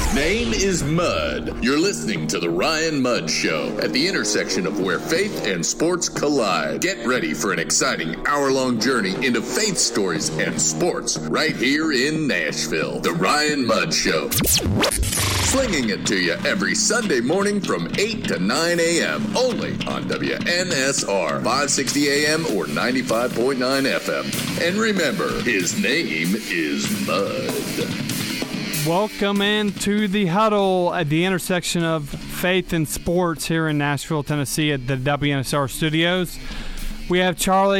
His name is Mud. You're listening to The Ryan Mudd Show at the intersection of where faith and sports collide. Get ready for an exciting hour-long journey into faith stories and sports right here in Nashville. The Ryan Mudd Show. Slinging it to you every Sunday morning from 8 to 9 a.m. only on WNSR 560 a.m. or 95.9 FM. And remember, his name is Mud. Welcome into the huddle at the intersection of faith and sports here in Nashville, Tennessee at the WNSR studios. We have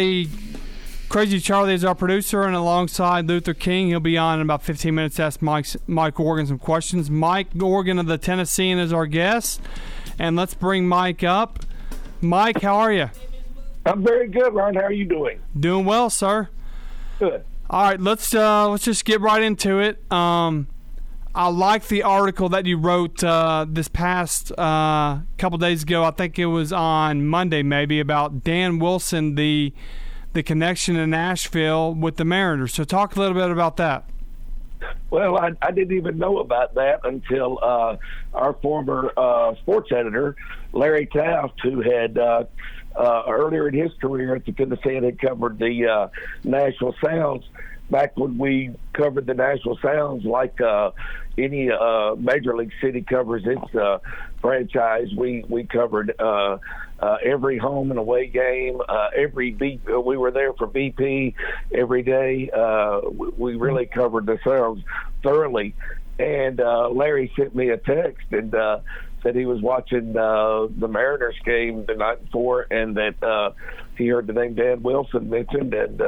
Crazy Charlie is our producer, and alongside Luther King, he'll be on in about 15 minutes to ask Mike Organ some questions. Mike Organ of the Tennessean is our guest, and let's bring Mike up. Mike, how are you? I'm very good, Ron. How are you doing? Doing well, sir. Good. All right, let's just get right into it. I like the article that you wrote this past couple days ago. I think it was on Monday, maybe, about Dan Wilson, the connection in Nashville with the Mariners. So talk a little bit about that. Well, I didn't even know about that until our former sports editor, Larry Taft, who had earlier in his career at the Tennessean had covered the Nashville Sounds. Back when we covered the Nashville Sounds, like any Major League city covers its franchise, we covered every home and away game. We were there for BP every day. We really covered the Sounds thoroughly. And Larry sent me a text and said he was watching the Mariners game the night before, and that he heard the name Dan Wilson mentioned, and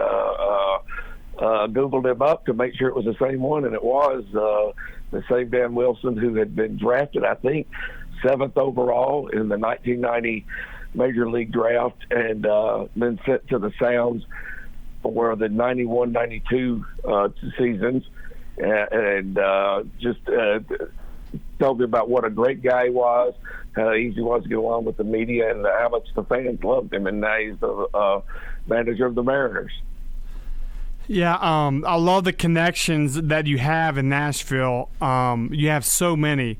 Googled him up to make sure it was the same one, and it was the same Dan Wilson who had been drafted, I think, 7th overall in the 1990 Major League Draft, and then sent to the Sounds for the 91-92 seasons, and just told me about what a great guy he was, how easy it was to get along with the media, and how much the fans loved him, and now he's the manager of the Mariners. Yeah, I love the connections that you have in Nashville. You have so many.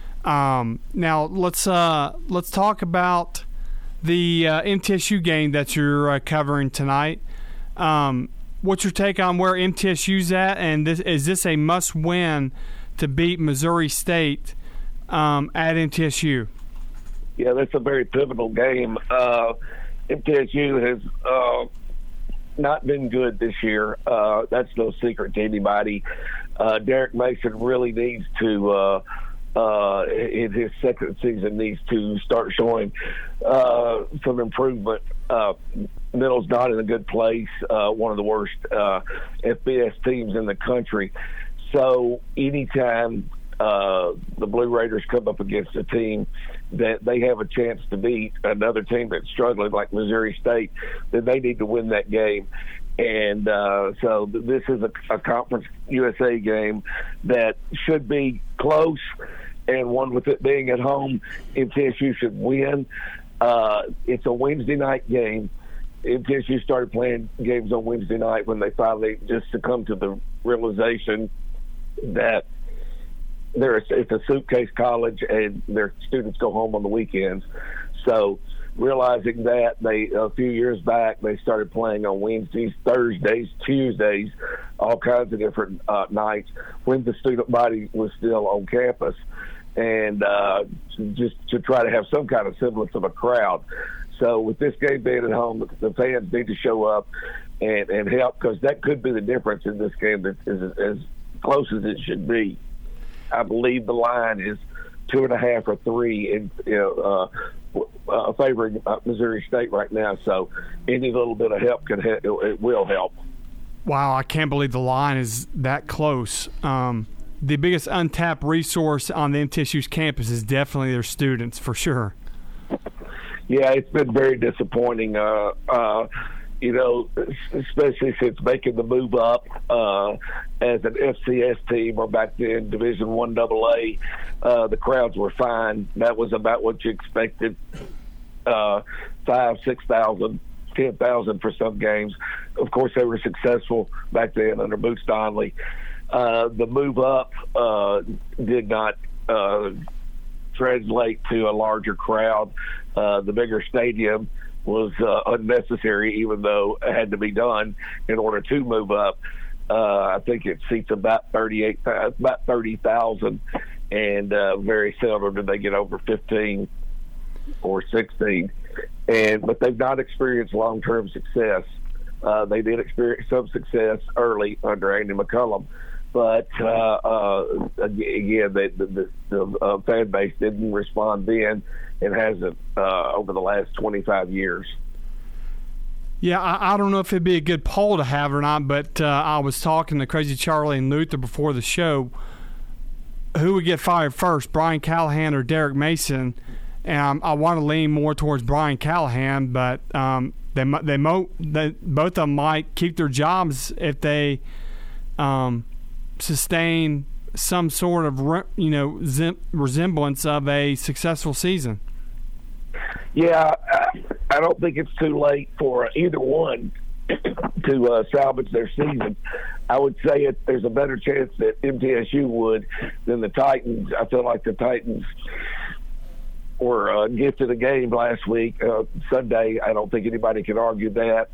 Now let's talk about the MTSU game that you're covering tonight. What's your take on where MTSU's at, and is this a must-win to beat Missouri State at MTSU? Yeah, that's a very pivotal game. MTSU has not been good this year. That's no secret to anybody. Derek Mason really needs to, in his second season, needs to start showing some improvement. Middle's not in a good place, one of the worst FBS teams in the country. So anytime the Blue Raiders come up against a team that they have a chance to beat, another team that's struggling like Missouri State, then they need to win that game. And so this is a Conference USA game that should be close, and one with it being at home, MTSU should win. It's a Wednesday night game. MTSU started playing games on Wednesday night when they finally just succumbed to the realization that it's a suitcase college and their students go home on the weekends. So realizing that, a few years back, they started playing on Wednesdays, Thursdays, Tuesdays, all kinds of different nights when the student body was still on campus, and just to try to have some kind of semblance of a crowd. So with this game being at home, the fans need to show up and help, because that could be the difference in this game that is as close as it should be. I believe the line is 2.5 or 3 in favoring Missouri State right now. So any little bit of help it will help. Wow, I can't believe the line is that close. The biggest untapped resource on the MTSU's campus is definitely their students, for sure. Yeah, it's been very disappointing. Especially since making the move up as an FCS team, or back then Division I AA, the crowds were fine. That was about what you expected. 5,000, 6,000, 10,000 for some games. Of course, they were successful back then under Boots Donnelly. The move up did not translate to a larger crowd. The bigger stadium was unnecessary, even though it had to be done in order to move up. I think it seats about 30,000, and very seldom did they get over 15 or 16. But they've not experienced long-term success. They did experience some success early under Andy McCullum, but again, the fan base didn't respond then and hasn't over the last 25 years. Yeah, I don't know if it'd be a good poll to have or not, but I was talking to Crazy Charlie and Luther before the show. Who would get fired first, Brian Callahan or Derek Mason? And I want to lean more towards Brian Callahan, but both of them might keep their jobs if they sustain some sort of resemblance of a successful season. Yeah, I don't think it's too late for either one to salvage their season. I would say there's a better chance that MTSU would than the Titans. I feel like the Titans were gifted a game last week, Sunday. I don't think anybody can argue that.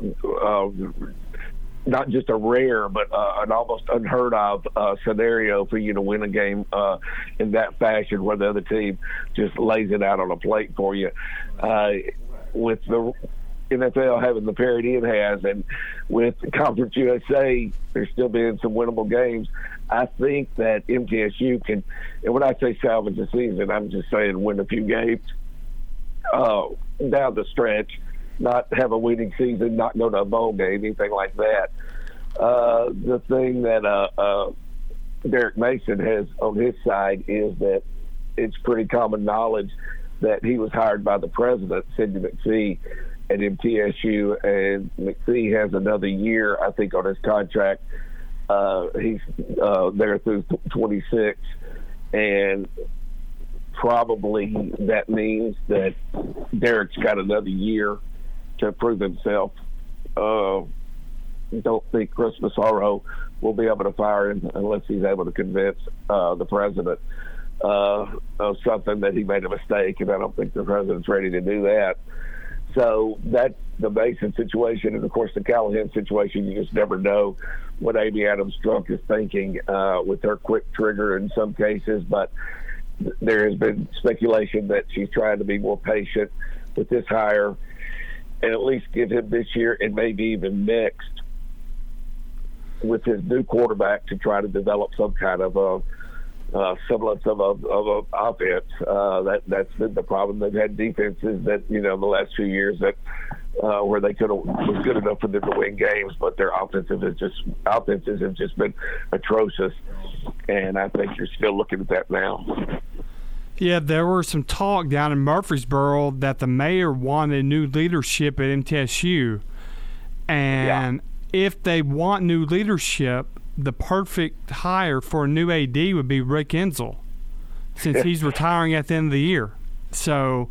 Not just a rare, but an almost unheard of scenario for you to win a game in that fashion, where the other team just lays it out on a plate for you. With the NFL having the parity it has, and with Conference USA, there's still been some winnable games. I think that MTSU can, and when I say salvage the season, I'm just saying win a few games down the stretch. Not have a winning season, not go to a bowl game, anything like that. The thing that Derek Mason has on his side is that it's pretty common knowledge that he was hired by the president, Sidney McPhee, at MTSU, and McPhee has another year, I think, on his contract. He's there through 26, and probably that means that Derek's got another year to prove himself. Don't think Chris Massaro will be able to fire him unless he's able to convince the president of something that he made a mistake, and I don't think the president's ready to do that. So that's the Mason situation, and of course the Callahan situation. You just never know what Amy Adams-Strunk is thinking with her quick trigger in some cases, but there has been speculation that she's trying to be more patient with this hire and at least give him this year and maybe even next with his new quarterback to try to develop some kind of a semblance of a offense. That's been the problem. They've had defenses that, the last few years that where they was good enough for them to win games, but their offenses have just been atrocious. And I think you're still looking at that now. Yeah, there was some talk down in Murfreesboro that the mayor wanted new leadership at MTSU. And if they want new leadership, the perfect hire for a new AD would be Rick Insell, since he's retiring at the end of the year. So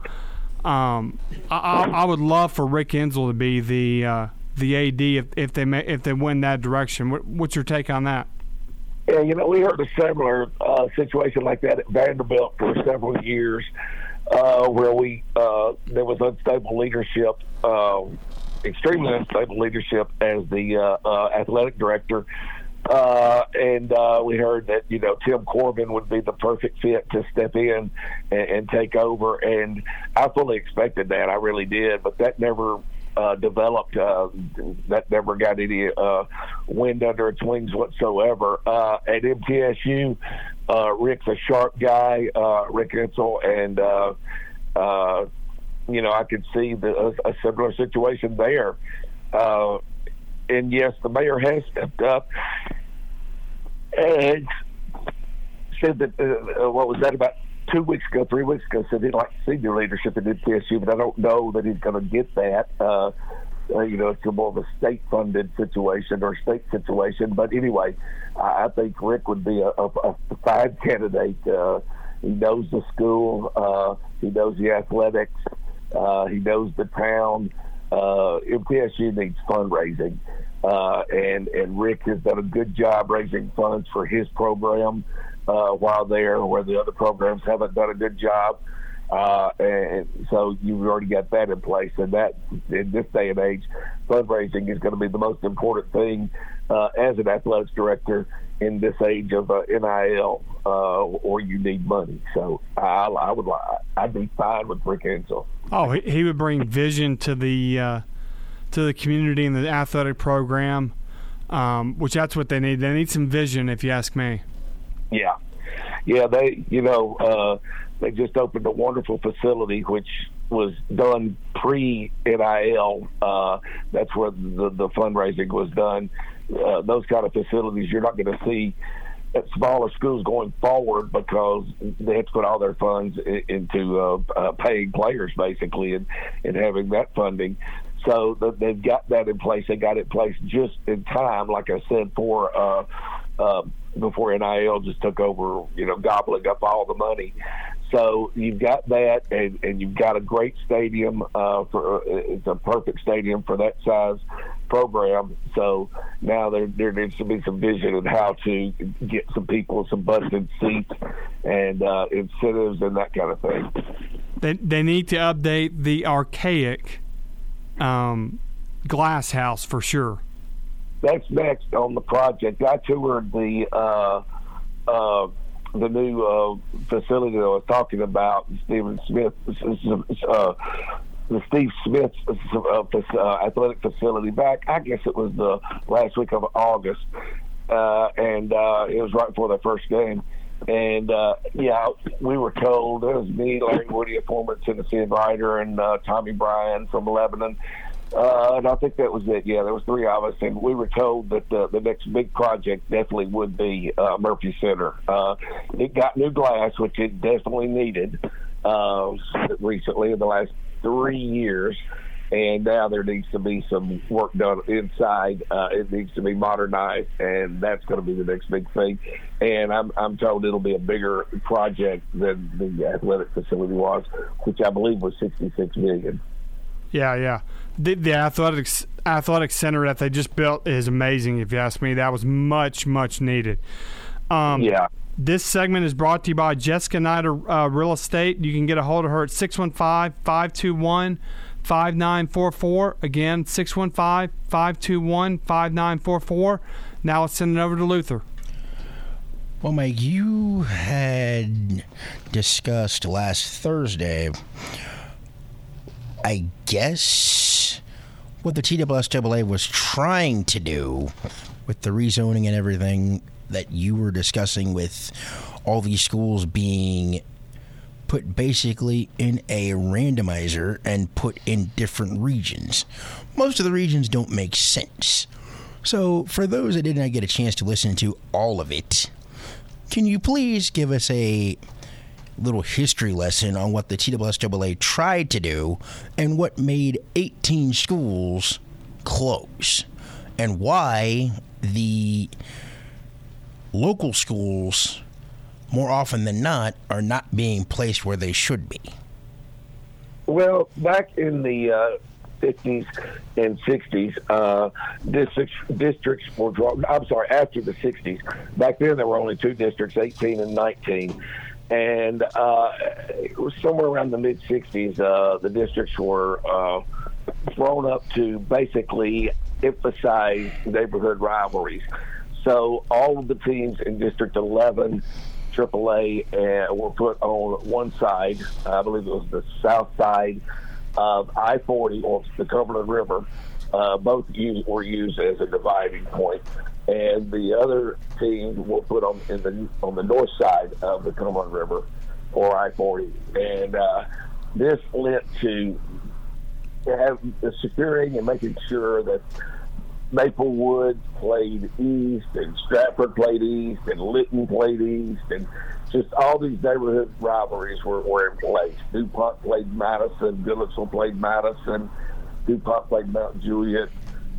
I would love for Rick Insell to be the AD if they win that direction. What's your take on that? Yeah, we heard a similar situation like that at Vanderbilt for several years, where there was unstable leadership, extremely unstable leadership as the athletic director. And we heard that, Tim Corbin would be the perfect fit to step in and take over. And I fully expected that. I really did. But that never developed. That never got any wind under its wings whatsoever. At MTSU, Rick's a sharp guy, Rick Insell, and, I could see a similar situation there. And yes, the mayor has stepped up and said that, what was that, about 3 weeks ago, said he'd like to see new leadership at MTSU, but I don't know that he's going to get that. It's more of a state-funded situation or state situation. But anyway, I think Rick would be a fine candidate. He knows the school. He knows the athletics. He knows the town. MTSU needs fundraising, and Rick has done a good job raising funds for his program, while there, where the other programs haven't done a good job. And so you've already got that in place, and that in this day and age, fundraising is going to be the most important thing as an athletics director in this age of NIL, or you need money. So I'd be fine with Rick Insell. Oh, he would bring vision to the community and the athletic program, which that's what they need. They need some vision, if you ask me. Yeah, they just opened a wonderful facility, which was done pre-NIL. That's where the fundraising was done. Those kind of facilities you're not going to see at smaller schools going forward, because they have to put all their funds into paying players, basically, and having that funding. So they've got that in place. They got it in place just in time, like I said, for before NIL just took over, gobbling up all the money. So you've got that, and you've got a great stadium. It's a perfect stadium for that size program. So now there needs to be some vision on how to get some people some busted seats and incentives and that kind of thing. They need to update the archaic glass house for sure. That's next on the project. I toured the new facility that I was talking about, the Steve Smith athletic facility, back, I guess it was the last week of August, and it was right before the first game. And we were told, it was me, Larry Woody, a former Tennessee writer, and Tommy Bryan from Lebanon. And I think that was it. Yeah, there was three of us, and we were told that the next big project definitely would be Murphy Center. It got new glass, which it definitely needed recently in the last 3 years, and now there needs to be some work done inside. It needs to be modernized, and that's going to be the next big thing. And I'm told it'll be a bigger project than the athletic facility was, which I believe was $66 million. Yeah. The athletic center that they just built is amazing, if you ask me. That was much, much needed. This segment is brought to you by Jessica Snyder Real Estate. You can get a hold of her at 615-521-5944. Again, 615-521-5944. Now let's send it over to Luther. Well, Mike, you had discussed last Thursday, I guess, what the TSSAA was trying to do with the rezoning and everything that you were discussing, with all these schools being put basically in a randomizer and put in different regions. Most of the regions don't make sense. So for those that did not get a chance to listen to all of it, can you please give us a little history lesson on what the TSSAA tried to do and what made 18 schools close, and why the local schools, more often than not, are not being placed where they should be? Well, back in the 50s and 60s, districts were drawn. I'm sorry, after the 60s. Back then, there were only two districts, 18 and 19. And it was somewhere around the mid-60s, the districts were thrown up to basically emphasize neighborhood rivalries. So all of the teams in District 11, AAA, were put on one side. I believe it was the south side of I-40, or the Cumberland River. Both were used as a dividing point. And the other teams were put on the north side of the Cumberland River, or I-40. And this led to have the securing and making sure that Maplewood played east, and Stratford played east, and Lytton played east, and just all these neighborhood rivalries were in place. DuPont played Madison, Goodlettsville played Madison, DuPont played Mount Juliet,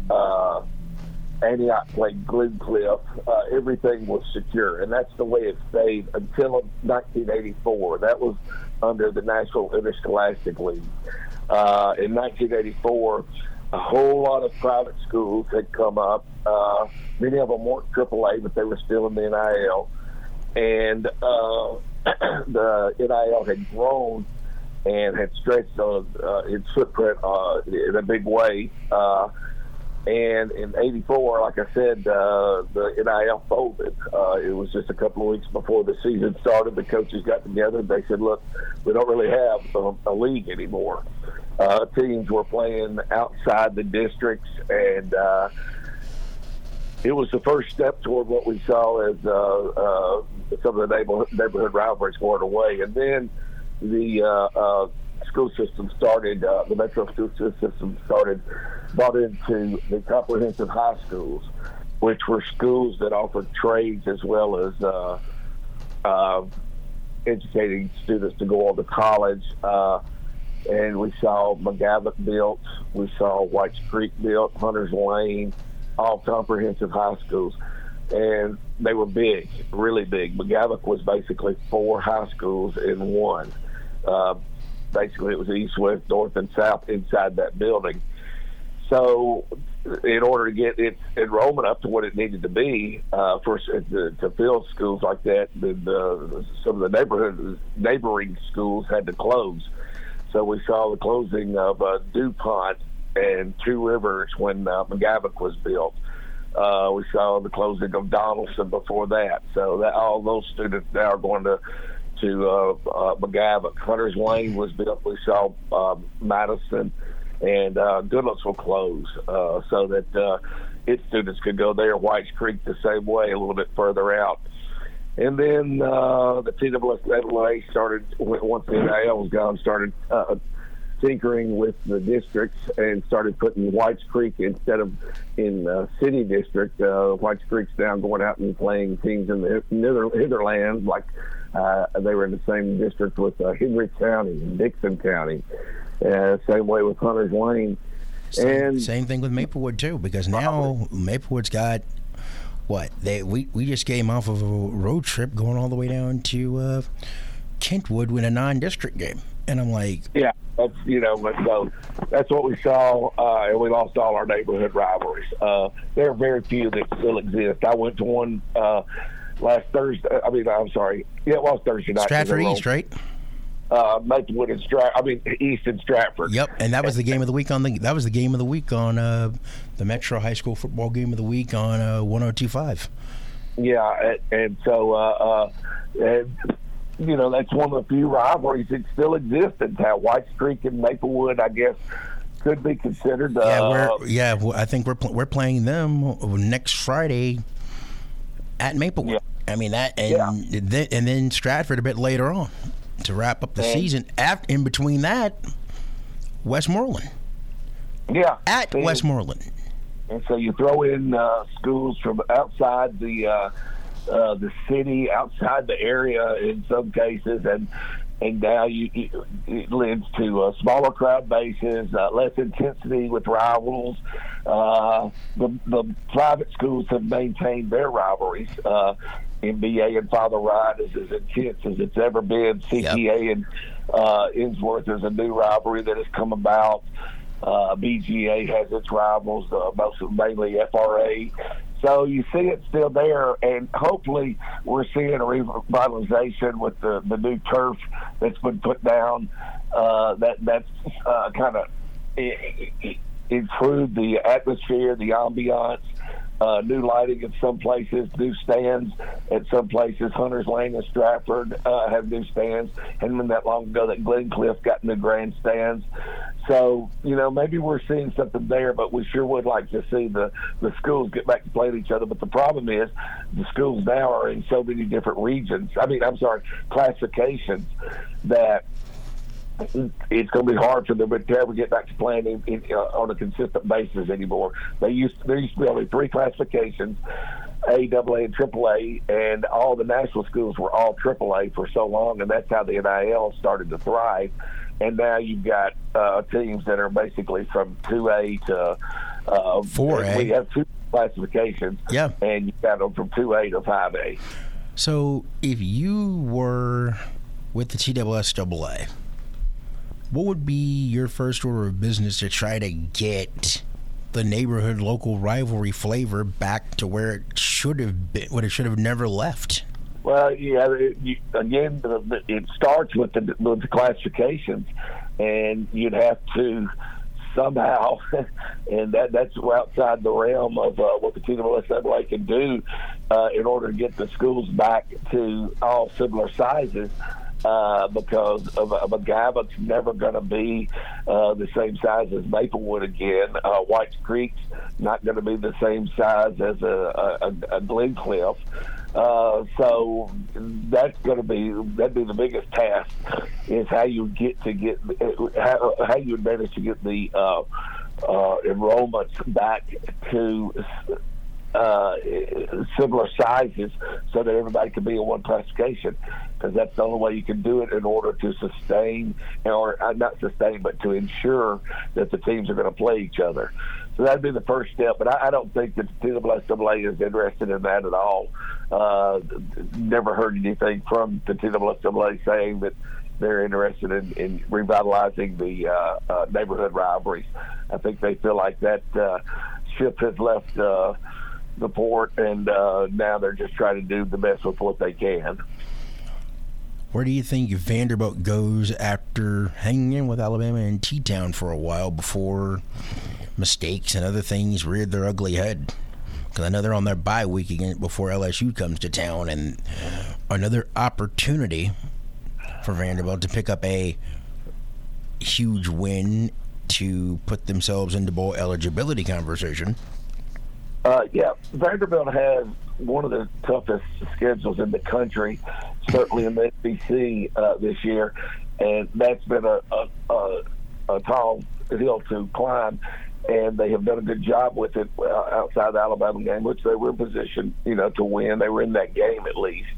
Antioch played Glencliff. Everything was secure, and that's the way it stayed until 1984. That was under the National Interscholastic League. In 1984, a whole lot of private schools had come up. Many of them weren't AAA, but they were still in the NIL. and the NIL had grown and had stretched its footprint in a big way. And in '84, like I said, the NIL folded. It was just a couple of weeks before the season started. The coaches got together and they said, look, we don't really have a league anymore. Teams were playing outside the districts, and it was the first step toward what we saw as some of the neighborhood rivalries going away. And then the school system started, the Metro school system bought into the comprehensive high schools, which were schools that offered trades as well as educating students to go on to college. And we saw McGavock built, we saw Whites Creek built, Hunters Lane, all comprehensive high schools. And they were big, really big. McGavock was basically 4 high schools in one. Basically, it was east, west, north, and south inside that building. So in order to get its enrollment up to what it needed to be to fill schools like that, some of the neighboring schools had to close. So we saw the closing of DuPont and Two Rivers when McGavock was built. We saw the closing of Donaldson before that. So all those students now are going to McGavock. Hunters Lane was built. We saw Madison and Goodletts will close so that its students could go there. Whites Creek the same way, a little bit further out. And then the TSSAA started, once the NIL was gone, started tinkering with the districts and started putting Whites Creek instead of in city district. Whites Creek's now going out and playing teams in the Hitherlands, like they were in the same district with Henry County and Dixon County. Same way with Hunters Lane. Same thing with Maplewood too, because now Maplewood's got what we just came off of a road trip going all the way down to Kentwood with a non-district game, and I'm like, yeah, that's so that's what we saw, and we lost all our neighborhood rivalries. There are very few that still exist. I went to one last Thursday. It was Thursday night. Stratford East, right? Maplewood and East and Stratford. Yep, and that was the game of the week on the Metro High School football game of the week on 102.5. Yeah, and so that's one of the few rivalries that still exist in town. Whites Creek and Maplewood, I guess, could be considered. I think we're playing them next Friday at Maplewood. Yeah. I mean that, and then Stratford a bit later on to wrap up the season. In between that, Westmoreland. Yeah, at Westmoreland. And so you throw in schools from outside the city, outside the area in some cases, and now it leads to smaller crowd bases, less intensity with rivals. The private schools have maintained their rivalries. MBA and Father Ride is as intense as it's ever been. CTA and Innsworth is a new rivalry that has come about. BGA has its rivals, mainly FRA. So you see it still there, and hopefully we're seeing a revitalization with the new turf that's been put down. That's kind of improved the atmosphere, the ambiance. New lighting in some places, new stands at some places. Hunters Lane and Stratford have new stands. Hadn't been that long ago that Glencliff got new grandstands. So, maybe we're seeing something there, but we sure would like to see the schools get back to playing each other. But the problem is the schools now are in so many different regions. Classifications that it's going to be hard for them to ever get back to playing on a consistent basis anymore. There used to be only 3 classifications, A, AA, and AAA, and all the national schools were all AAA for so long, and that's how the NIL started to thrive. And now you've got teams that are basically from 2A to 4A. We have 2 classifications, and you've got them from 2A to 5A. So if you were with the TSSAA, what would be your first order of business to try to get the neighborhood local rivalry flavor back to where it should have been, what it should have never left? Well, yeah. It starts with the classifications, and you'd have to somehow, and that's outside the realm of what the NCAA can do in order to get the schools back to all similar sizes. Because of a guy that's never going to be the same size as Maplewood again. White Creek's not going to be the same size as a Glencliff. So that'd be the biggest task, is how you how you manage to get the enrollments back to similar sizes so that everybody can be in one classification, because that's the only way you can do it in order to sustain, or not sustain, but to ensure that the teams are going to play each other. So that'd be the first step, but I don't think that the NCAA is interested in that at all. Never heard anything from the NCAA saying that they're interested in revitalizing the neighborhood rivalries. I think they feel like that ship has left the port, and now they're just trying to do the best with what they can. Where do you think Vanderbilt goes after hanging in with Alabama and T-Town for a while before mistakes and other things reared their ugly head? Because I know they're on their bye week again before LSU comes to town, and another opportunity for Vanderbilt to pick up a huge win to put themselves into bowl eligibility conversation. Yeah, Vanderbilt has one of the toughest schedules in the country, certainly in the SEC this year, and that's been a tall hill to climb. And they have done a good job with it outside the Alabama game, which they were in position, to win. They were in that game at least.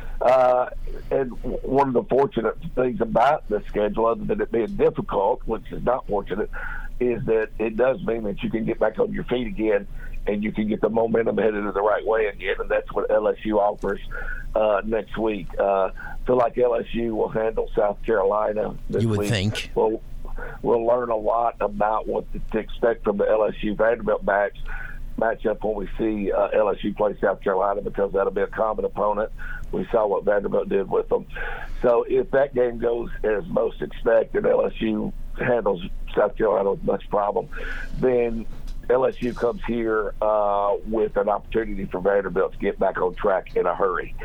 And one of the fortunate things about the schedule, other than it being difficult, which is not fortunate, is that it does mean that you can get back on your feet again and you can get the momentum headed in the right way again, and that's what LSU offers next week. I feel like LSU will handle South Carolina this week. You would think. We'll learn a lot about what to expect from the LSU-Vanderbilt matchup when we see LSU play South Carolina, because that'll be a common opponent. We saw what Vanderbilt did with them. So if that game goes as most expected, LSU handles South Carolina with much problem, then LSU comes here with an opportunity for Vanderbilt to get back on track in a hurry.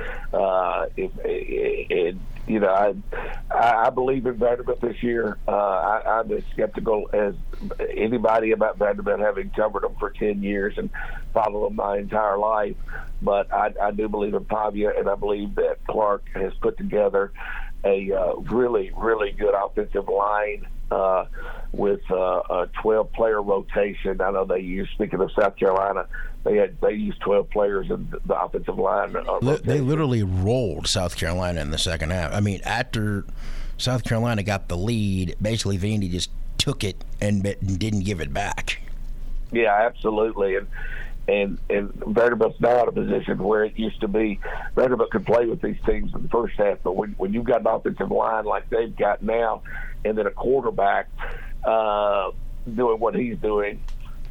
I believe in Vanderbilt this year. I'm as skeptical as anybody about Vanderbilt, having covered them for 10 years and followed them my entire life. But I do believe in Pavia, and I believe that Clark has put together a really, really good offensive line with a 12-player rotation. I know they used, speaking of South Carolina, they used 12 players in the offensive line. They literally rolled South Carolina in the second half. I mean, after South Carolina got the lead, basically Vandy just took it and didn't give it back. Yeah, absolutely. And Vanderbilt's now in a position where it used to be Vanderbilt could play with these teams in the first half, but when you've got an offensive line like they've got now, and then a quarterback doing what he's doing,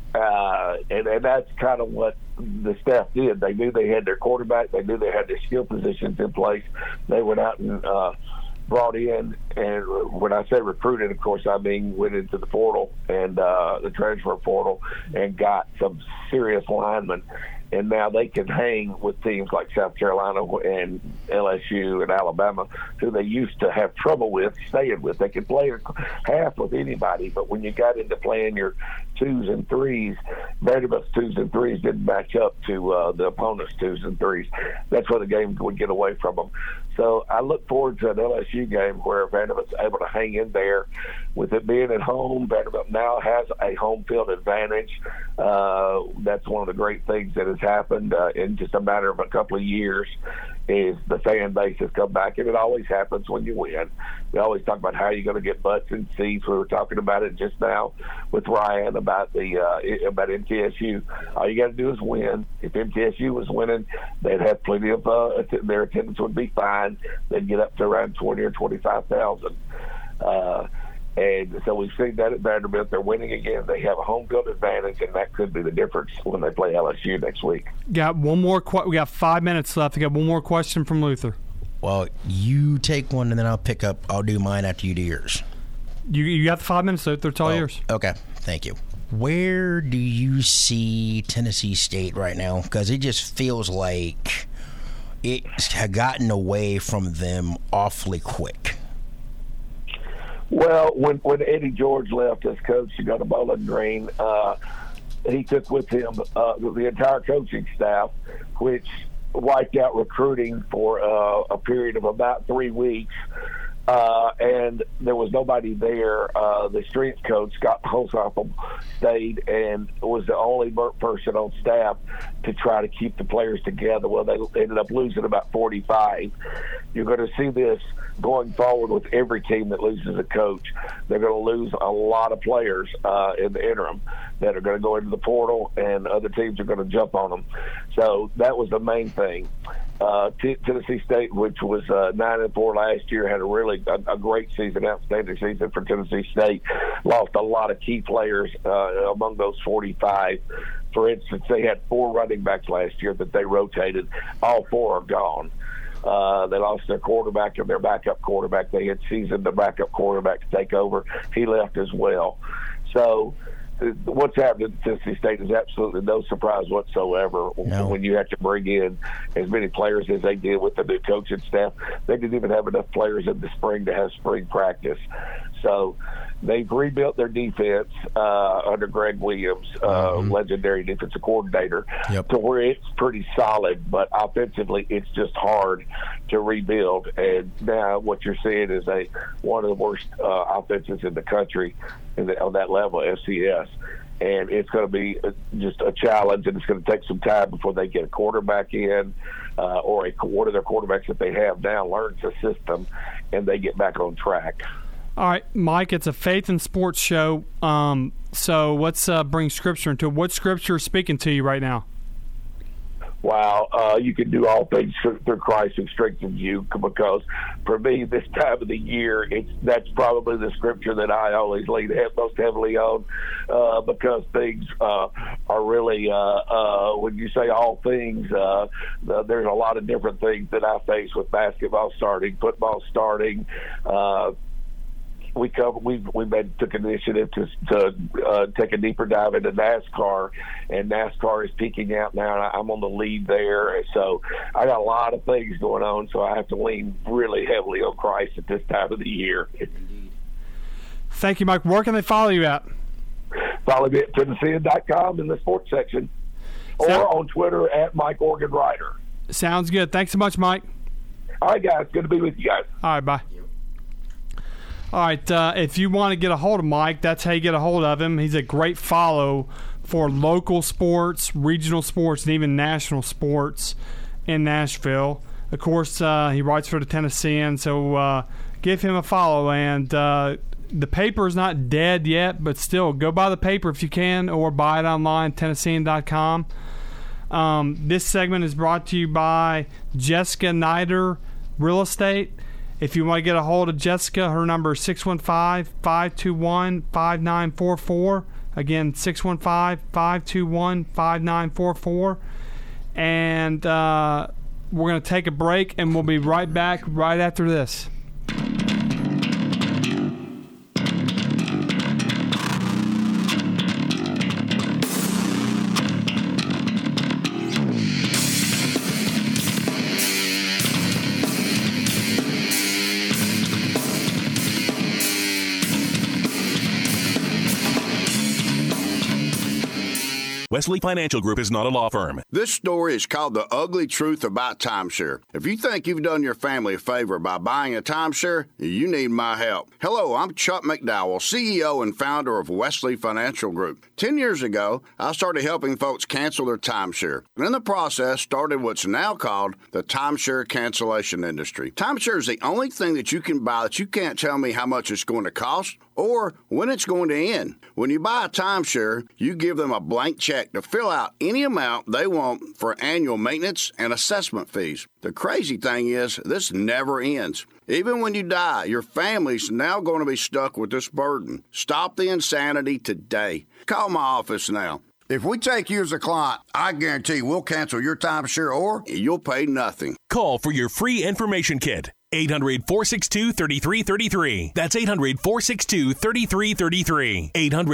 and that's kind of what the staff did. They knew they had their quarterback. They knew they had their skill positions in place. They went out and brought in, and when I say recruited, of course, I mean went into the portal and the transfer portal and got some serious linemen. And now they can hang with teams like South Carolina and LSU and Alabama, who they used to have trouble with staying with. They could play half with anybody, but when you got into playing your 2s and 3s, Vanderbilt's 2s and 3s didn't match up to the opponent's 2s and 3s. That's where the game would get away from them. So I look forward to an LSU game where Vanderbilt's able to hang in there. With it being at home, Vanderbilt now has a home field advantage. That's one of the great things that has happened in just a matter of a couple of years, is the fan base has come back, and it always happens when you win. We always talk about how you're going to get butts and seats. We were talking about it just now with Ryan about about MTSU. All you got to do is win. If MTSU was winning, they'd have plenty of their attendance would be fine. They'd get up to around 20 or 25,000. And so we've seen that at Vanderbilt. They're winning again. They have a home field advantage, and that could be the difference when they play LSU next week. Got one more. We got 5 minutes left. I got one more question from Luther. Well, you take one, and then I'll pick up. I'll do mine after you do yours. You got the 5 minutes, Luther. It's all yours. Okay, thank you. Where do you see Tennessee State right now? Because it just feels like it's gotten away from them awfully quick. Well, when Eddie George left as coach, he got a Bowling Green. He took with him the entire coaching staff, which wiped out recruiting for a period of about 3 weeks. And there was nobody there. The strength coach, Scott Holzapfel, stayed and was the only person on staff to try to keep the players together. Well, they ended up losing about 45. You're going to see this going forward with every team that loses a coach. They're going to lose a lot of players in the interim that are going to go into the portal, and other teams are going to jump on them. So that was the main thing. Tennessee State, which was 9-4 last year, had a great season, outstanding season for Tennessee State. Lost a lot of key players among those 45. For instance, they had 4 running backs last year that they rotated. All 4 are gone. They lost their quarterback and their backup quarterback. They had seasoned the backup quarterback to take over. He left as well. So what's happened at Tennessee State is absolutely no surprise whatsoever. No. When you have to bring in as many players as they did with the new coaching staff. They didn't even have enough players in the spring to have spring practice. So they've rebuilt their defense under Greg Williams, legendary defensive coordinator, to where it's pretty solid, but offensively it's just hard to rebuild. And now what you're seeing is one of the worst offenses in the country on that level, FCS. And it's going to be just a challenge, and it's going to take some time before they get a quarterback in or one of their quarterbacks that they have now learns the system and they get back on track. All right, Mike, it's a faith and sports show, so let's bring Scripture into it. What Scripture is speaking to you right now? Wow, you can do all things through Christ who strengthens you, because for me, this time of the year, that's probably the Scripture that I always lean most heavily on, because things are really, when you say all things, there's a lot of different things that I face with basketball starting, football starting. We took initiative to take a deeper dive into NASCAR, and NASCAR is peaking out now, and I'm on the lead there. So I got a lot of things going on, so I have to lean really heavily on Christ at this time of the year. Thank you, Mike. Where can they follow you at? Follow me at Tennessean.com in the sports section, or on Twitter at Mike Organ Writer. Sounds good. Thanks so much, Mike. All right, guys. Good to be with you guys. All right, bye. All right, if you want to get a hold of Mike, that's how you get a hold of him. He's a great follow for local sports, regional sports, and even national sports in Nashville. Of course, he writes for the Tennessean, so give him a follow. And the paper is not dead yet, but still, go buy the paper if you can, or buy it online, Tennessean.com. This segment is brought to you by Jessica Nider Real Estate. If you want to get a hold of Jessica, her number is 615-521-5944. Again, 615-521-5944. And we're going to take a break, and we'll be right back right after this. Wesley Financial Group is not a law firm. This story is called The Ugly Truth About Timeshare. If you think you've done your family a favor by buying a timeshare, you need my help. Hello, I'm Chuck McDowell, CEO and founder of Wesley Financial Group. 10 years ago, I started helping folks cancel their timeshare. And in the process, started what's now called the timeshare cancellation industry. Timeshare is the only thing that you can buy that you can't tell me how much it's going to cost or when it's going to end. When you buy a timeshare, you give them a blank check to fill out any amount they want for annual maintenance and assessment fees. The crazy thing is, this never ends. Even when you die, your family's now going to be stuck with this burden. Stop the insanity today. Call my office now. If we take you as a client, I guarantee we'll cancel your timeshare or you'll pay nothing. Call for your free information kit. 800-462-3333. That's 800-462-3333.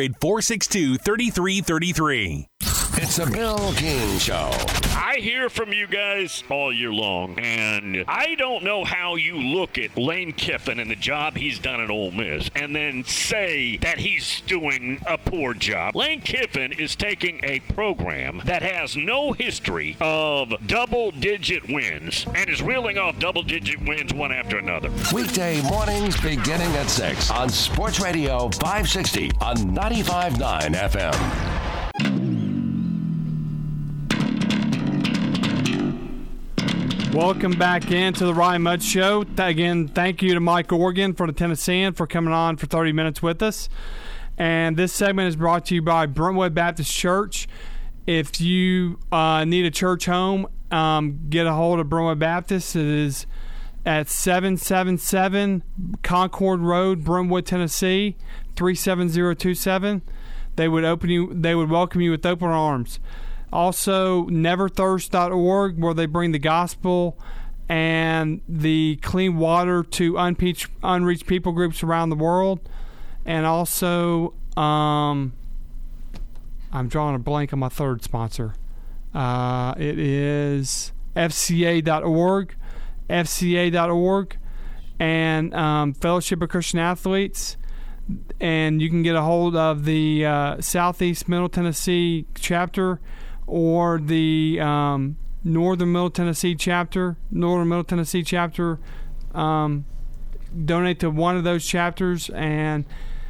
800-462-3333. It's a Bill King Show. I hear from you guys all year long, and I don't know how you look at Lane Kiffin and the job he's done at Ole Miss and then say that he's doing a poor job. Lane Kiffin is taking a program that has no history of double-digit wins and is reeling off double-digit wins one after another. Weekday mornings beginning at 6 on Sports Radio 560 on 95.9 FM. Welcome back into the Ryan Mudd Show. Again, thank you to Mike Organ for the Tennessean for coming on for 30 minutes with us. And this segment is brought to you by Brentwood Baptist Church. If you need a church home, get a hold of Brentwood Baptist. It is at 777 Concord Road, Brentwood, Tennessee, 37027. They would welcome you with open arms. Also, neverthirst.org, where they bring the gospel and the clean water to unreached people groups around the world. And also, I'm drawing a blank on my third sponsor. It is FCA.org, and Fellowship of Christian Athletes. And you can get a hold of the Southeast Middle Tennessee chapter or the Northern Middle Tennessee chapter. Donate to one of those chapters, and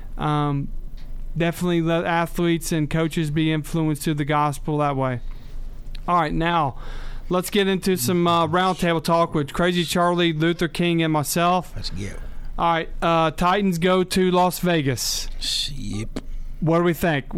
definitely let athletes and coaches be influenced through the gospel that way. All right, now let's get into some roundtable talk with Crazy Charlie, Luther King, and myself. Let's go. All right, Titans go to Las Vegas. Yep. What do we think?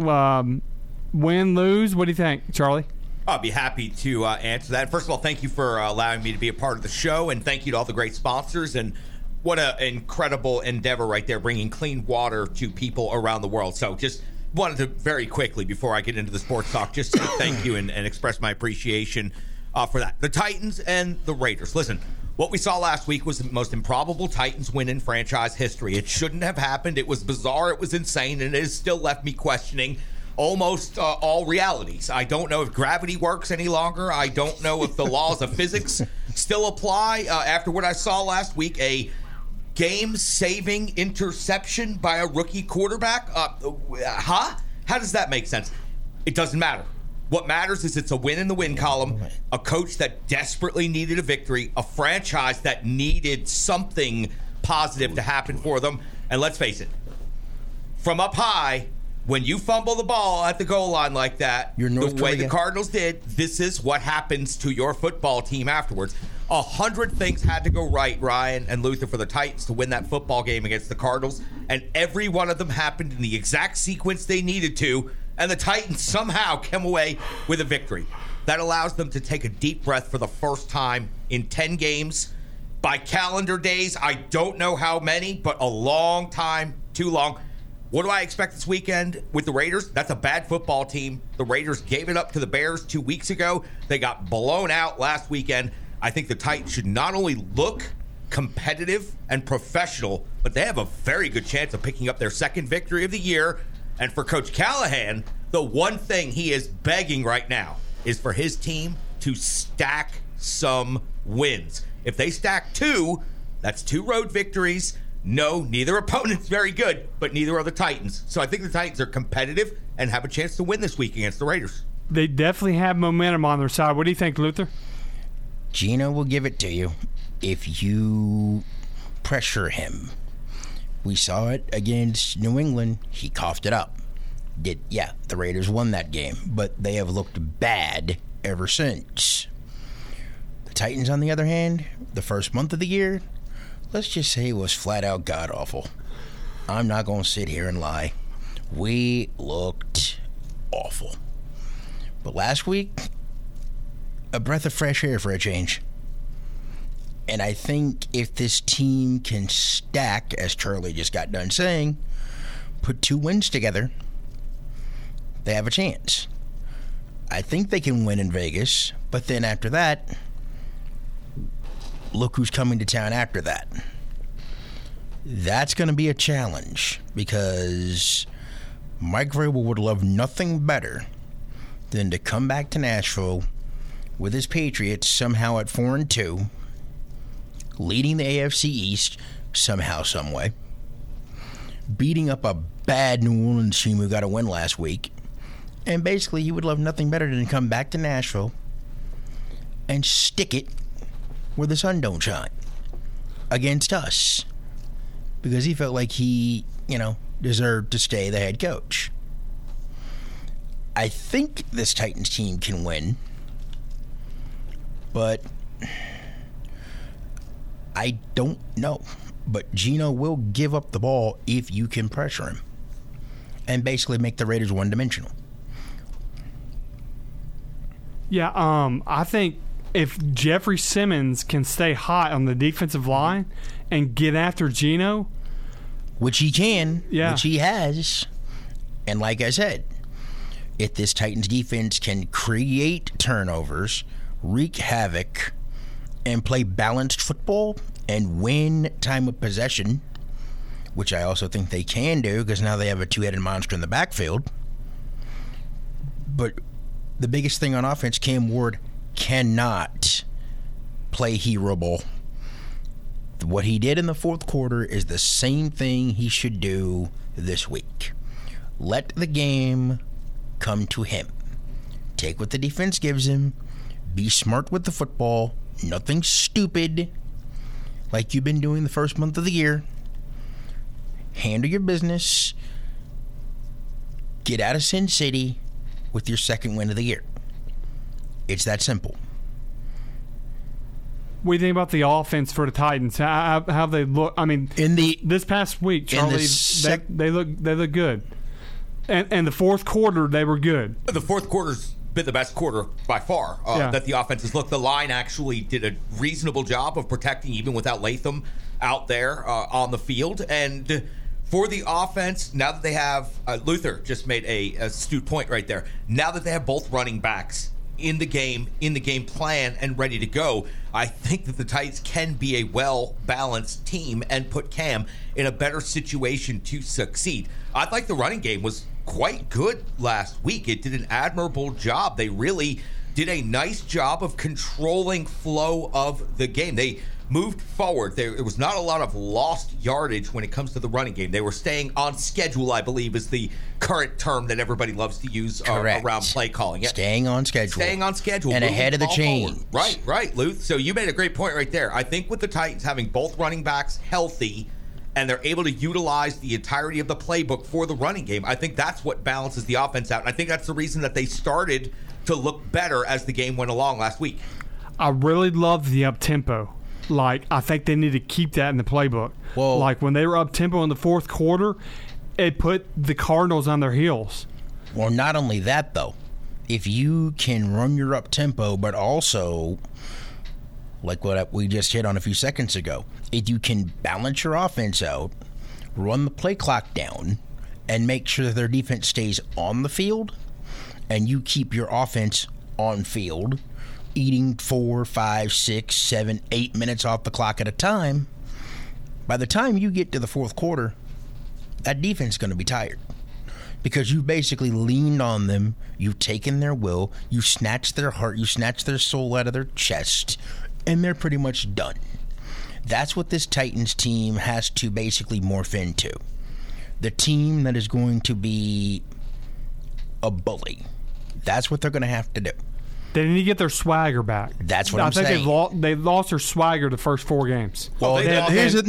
Win, lose? What do you think, Charlie? I'll be happy to answer that. First of all, thank you for allowing me to be a part of the show, and thank you to all the great sponsors. And what an incredible endeavor right there, bringing clean water to people around the world. So just wanted to very quickly, before I get into the sports talk, just say thank you and express my appreciation for that. The Titans and the Raiders. Listen, what we saw last week was the most improbable Titans win in franchise history. It shouldn't have happened. It was bizarre. It was insane. And it has still left me questioning almost all realities. I don't know if gravity works any longer. I don't know if the laws of physics still apply. After what I saw last week, a game-saving interception by a rookie quarterback? How does that make sense? It doesn't matter. What matters is it's a win in the win column, a coach that desperately needed a victory, a franchise that needed something positive to happen for them. And let's face it, from up high, when you fumble the ball at the goal line like that, the way the Cardinals did, this is what happens to your football team afterwards. 100 things had to go right, Ryan and Luther, for the Titans to win that football game against the Cardinals, and every one of them happened in the exact sequence they needed to, and the Titans somehow came away with a victory. That allows them to take a deep breath for the first time in 10 games. By calendar days, I don't know how many, but a long time, too long. What do I expect this weekend with the Raiders? That's a bad football team. The Raiders gave it up to the Bears 2 weeks ago. They got blown out last weekend. I think the Titans should not only look competitive and professional, but they have a very good chance of picking up their second victory of the year. And for Coach Callahan, the one thing he is begging right now is for his team to stack some wins. If they stack 2, that's 2 road victories. No, neither opponent's very good, but neither are the Titans. So I think the Titans are competitive and have a chance to win this week against the Raiders. They definitely have momentum on their side. What do you think, Luther? Gino will give it to you if you pressure him. We saw it against New England. He coughed it up. The Raiders won that game, but they have looked bad ever since. The Titans, on the other hand, the first month of the year, let's just say it was flat out god-awful. I'm not going to sit here and lie. We looked awful. But last week, a breath of fresh air for a change. And I think if this team can stack, as Charlie just got done saying, put 2 wins together, they have a chance. I think they can win in Vegas, but then after that, look who's coming to town after that. That's going to be a challenge because Mike Vrabel would love nothing better than to come back to Nashville with his Patriots somehow at 4-2, leading the AFC East somehow, some way, beating up a bad New Orleans team who got a win last week, and basically he would love nothing better than to come back to Nashville and stick it where the sun don't shine against us because he felt like he, deserved to stay the head coach. I think this Titans team can win, but I don't know. But Geno will give up the ball if you can pressure him and basically make the Raiders one-dimensional. Yeah, I think if Jeffrey Simmons can stay hot on the defensive line and get after Geno, which he can, which he has, and like I said, if this Titans defense can create turnovers, wreak havoc, and play balanced football and win time of possession, which I also think they can do because now they have a 2-headed monster in the backfield. But the biggest thing on offense, Cam Ward cannot play hero ball. What he did in the fourth quarter is the same thing he should do this week. Let the game come to him. Take what the defense gives him. Be smart with the football. Nothing stupid like you've been doing the first month of the year. Handle your business. Get out of Sin City with your second win of the year. It's that simple. What do you think about the offense for the Titans? How they look? I mean, this past week, Charlie, they look good, and the fourth quarter they were good. The fourth quarter's been the best quarter by far that the offense has looked. The line actually did a reasonable job of protecting even without Latham out there on the field. And for the offense, now that they have Luther just made a astute point right there. Now that they have both running backs in the game plan and ready to go, I think that the Titans can be a well-balanced team and put Cam in a better situation to succeed. I think the running game was quite good last week. It did an admirable job. They really did a nice job of controlling flow of the game. They moved forward. There was not a lot of lost yardage when it comes to the running game. They were staying on schedule, I believe, is the current term that everybody loves to use around play calling. Yeah. Staying on schedule. Staying on schedule. And ahead of the chain. Right, Luth. So you made a great point right there. I think with the Titans having both running backs healthy and they're able to utilize the entirety of the playbook for the running game, I think that's what balances the offense out. And I think that's the reason that they started to look better as the game went along last week. I really loved the up-tempo. I think they need to keep that in the playbook. Well, when they were up-tempo in the fourth quarter, it put the Cardinals on their heels. Well, not only that, though. If you can run your up-tempo, but also, like what we just hit on a few seconds ago, if you can balance your offense out, run the play clock down, and make sure that their defense stays on the field, and you keep your offense on field, eating 4, 5, 6, 7, 8 minutes off the clock at a time, by the time you get to the fourth quarter, that defense is going to be tired. Because you basically leaned on them, you've taken their will, you snatched their heart, you snatched their soul out of their chest, and they're pretty much done. That's what this Titans team has to basically morph into. The team that is going to be a bully. That's what they're going to have to do. They need to get their swagger back. That's what I'm saying. I think they've lost their swagger the first 4 games. Well, they had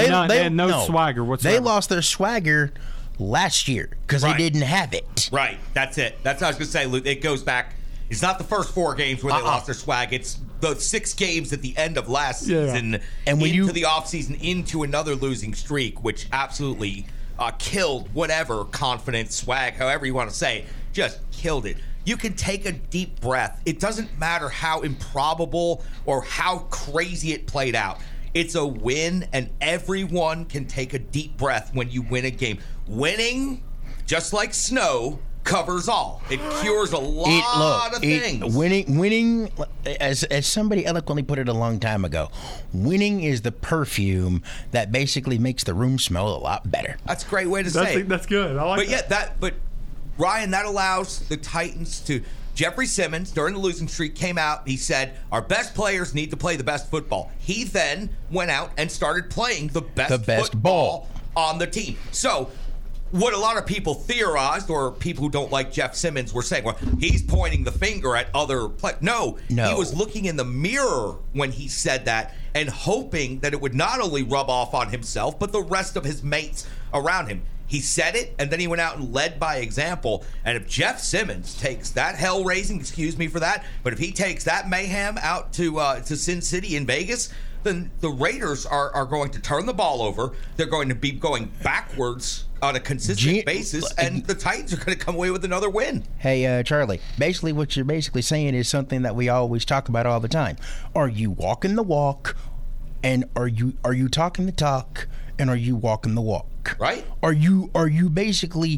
no swagger whatsoever. They lost their swagger last year because they didn't have it. Right. That's it. That's what I was going to say, Luke. It goes back. It's not the first 4 games where they lost their swag. It's the 6 games at the end of last season and when into the offseason, into another losing streak, which absolutely killed whatever confidence, swag, however you want to say, just killed it. You can take a deep breath. It doesn't matter how improbable or how crazy it played out. It's a win, and everyone can take a deep breath when you win a game. Winning, just like snow, covers all. It cures a lot of things. Winning, as somebody eloquently put it a long time ago, winning is the perfume that basically makes the room smell a lot better. That's a great way to say it. That's good. I like that. But Ryan, that allows the Titans to. Jeffrey Simmons, during the losing streak, came out. He said, our best players need to play the best football. He then went out and started playing the best football on the team. So what a lot of people theorized, or people who don't like Jeff Simmons were saying, well, he's pointing the finger at other players. No, he was looking in the mirror when he said that and hoping that it would not only rub off on himself, but the rest of his mates around him. He said it, and then he went out and led by example. And if Jeff Simmons takes that hell-raising, excuse me for that, but if he takes that mayhem out to Sin City in Vegas, then the Raiders are going to turn the ball over. They're going to be going backwards on a consistent basis, and the Titans are going to come away with another win. Hey, Charlie, basically what you're basically saying is something that we always talk about all the time. Are you walking the walk, and are you talking the talk, and are you walking the walk? Right. Are you basically,